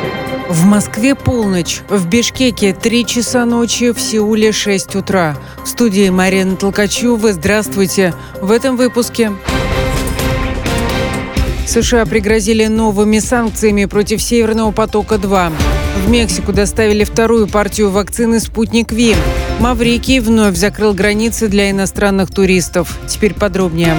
В Москве полночь, в Бишкеке 3 часа ночи, в Сеуле 6 утра. В студии Марина Толкачева. Здравствуйте. В этом выпуске. США пригрозили новыми санкциями против Северного потока-2. В Мексику доставили вторую партию вакцины «Спутник Ви». Маврикий вновь закрыл границы для иностранных туристов. Теперь подробнее.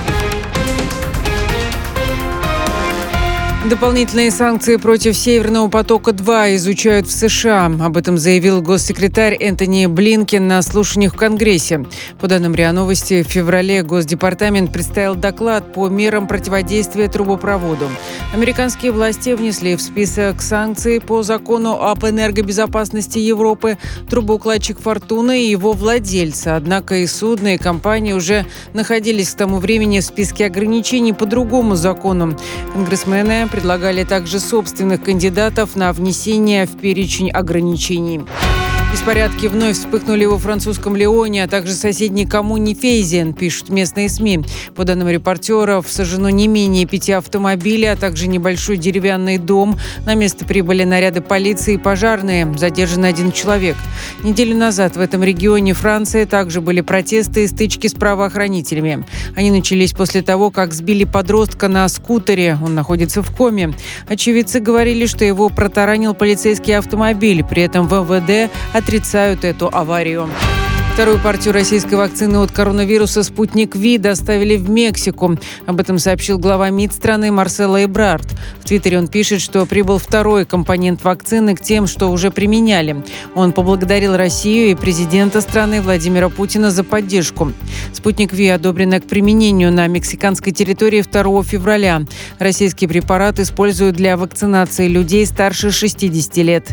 Дополнительные санкции против Северного потока-2 изучают в США. Об этом заявил госсекретарь Энтони Блинкен на слушаниях в Конгрессе. По данным РИА Новости, в феврале Госдепартамент представил доклад по мерам противодействия трубопроводу. Американские власти внесли в список санкций по закону об энергобезопасности Европы трубоукладчик «Фортуна» и его владельца. Однако и судно, и компания уже находились к тому времени в списке ограничений по другому закону. Конгрессмены предлагали также собственных кандидатов на внесение в перечень ограничений. Беспорядки вновь вспыхнули во французском Лионе, а также соседней коммуне Фейзен, пишут местные СМИ. По данным репортеров, сожжено не менее 5 автомобилей, а также небольшой деревянный дом. На место прибыли наряды полиции и пожарные. Задержан 1 человек. Неделю назад в этом регионе Франции также были протесты и стычки с правоохранителями. Они начались после того, как сбили подростка на скутере. Он находится в коме. Очевидцы говорили, что его протаранил полицейский автомобиль. При этом МВД отрицают эту аварию. Вторую партию российской вакцины от коронавируса «Спутник Ви» доставили в Мексику. Об этом сообщил глава МИД страны Марсело Эбрард. В Твиттере он пишет, что прибыл второй компонент вакцины к тем, что уже применяли. Он поблагодарил Россию и президента страны Владимира Путина за поддержку. «Спутник Ви» одобрена к применению на мексиканской территории 2 февраля. Российский препарат используют для вакцинации людей старше 60 лет.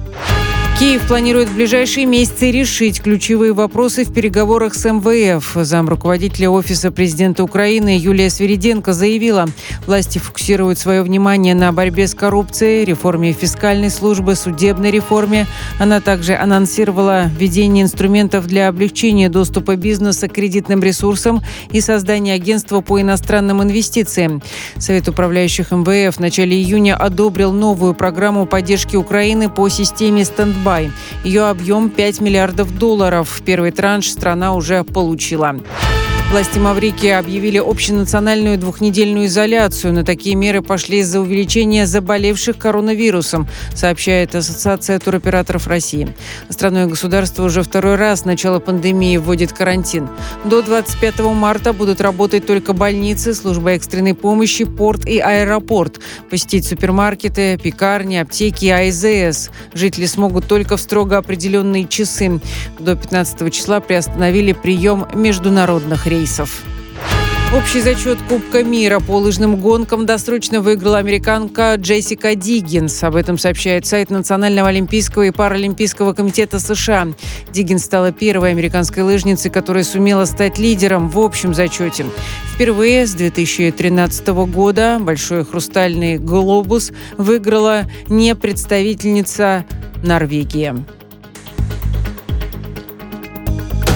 Киев планирует в ближайшие месяцы решить ключевые вопросы в переговорах с МВФ. Замруководителя Офиса президента Украины Юлия Свириденко заявила, власти фокусируют свое внимание на борьбе с коррупцией, реформе фискальной службы, судебной реформе. Она также анонсировала введение инструментов для облегчения доступа бизнеса к кредитным ресурсам и создание агентства по иностранным инвестициям. Совет управляющих МВФ в начале июня одобрил новую программу поддержки Украины по системе стендбай. Ее объем $5 миллиардов. Первый транш страна уже получила. Власти Маврикии объявили общенациональную 2-недельную изоляцию. На такие меры пошли из-за увеличения заболевших коронавирусом, сообщает Ассоциация туроператоров России. Островное государство уже второй раз с начала пандемии вводит карантин. До 25 марта будут работать только больницы, служба экстренной помощи, порт и аэропорт. Посетить супермаркеты, пекарни, аптеки и АЗС жители смогут только в строго определенные часы. До 15 числа приостановили прием международных рейсов. Общий зачет Кубка мира по лыжным гонкам досрочно выиграла американка Джессика Диггинс. Об этом сообщает сайт Национального олимпийского и паралимпийского комитета США. Диггинс стала первой американской лыжницей, которая сумела стать лидером в общем зачете. Впервые с 2013 года большой хрустальный глобус выиграла не представительница Норвегии.